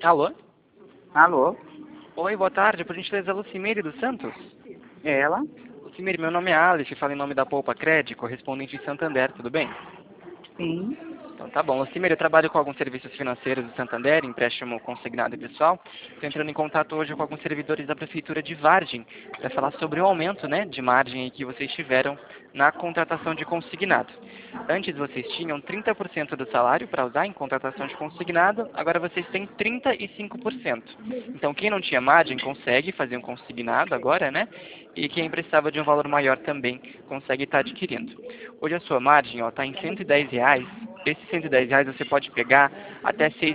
Alô? Alô? Oi, boa tarde. Por gentileza, Lucimere dos Santos? É ela? Lucimere, meu nome é Alice, falo em nome da Poupa Cred, correspondente de Santander, tudo bem? Sim. Então tá bom. Lucimere, eu trabalho com alguns serviços financeiros do Santander, empréstimo consignado e pessoal. Estou entrando em contato hoje com alguns servidores da Prefeitura de Vargem para falar sobre o aumento, de margem aí que vocês tiveram na contratação de consignado. Antes vocês tinham 30% do salário para usar em contratação de consignado, agora vocês têm 35%. Então quem não tinha margem consegue fazer um consignado agora, E quem precisava de um valor maior também consegue estar adquirindo. Hoje a sua margem está em R$ 110. Esses R$ 110 você pode pegar até R$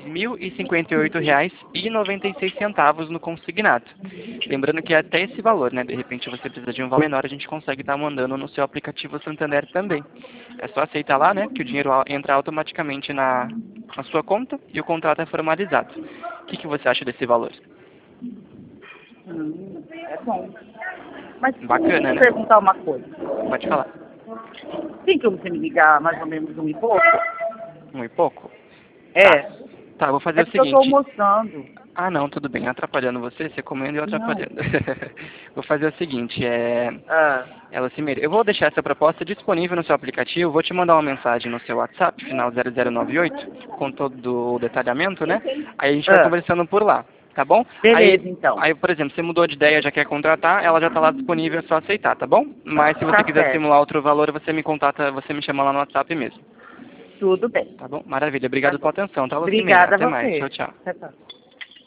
6.058,96 no consignado. Lembrando que é até esse valor, De repente você precisa de um valor menor, a gente consegue estar mandando no seu aplicativo Santander também. É só aceitar lá, que o dinheiro entra automaticamente na sua conta e o contrato é formalizado. O que você acha desse valor? É bom. Mas Bacana, deixa eu né? perguntar uma coisa. Pode falar. Tem como você me ligar mais ou menos 1 e pouco? Um e pouco? É. Tá, vou fazer É o porque eu tô seguinte. almoçando. Ah, não, tudo bem. Atrapalhando você comendo e eu Não. atrapalhando. Vou fazer o seguinte, Ah, Lucimere, eu vou deixar essa proposta disponível no seu aplicativo, vou te mandar uma mensagem no seu WhatsApp, final 0098, com todo o detalhamento, Aí a gente vai ah. conversando por lá, tá bom? Beleza, então. Aí, por exemplo, você mudou de ideia, já quer contratar, ela já está lá disponível, é só aceitar, tá bom? Mas se você Tá quiser certo. simular outro valor, você me contata, você me chama lá no WhatsApp mesmo. Tudo bem. Tá bom? Maravilha. Tá Obrigado bom. pela atenção, tá, Lucimere? Obrigada a Até mais. você. Tchau, tchau. Tchau, tchau.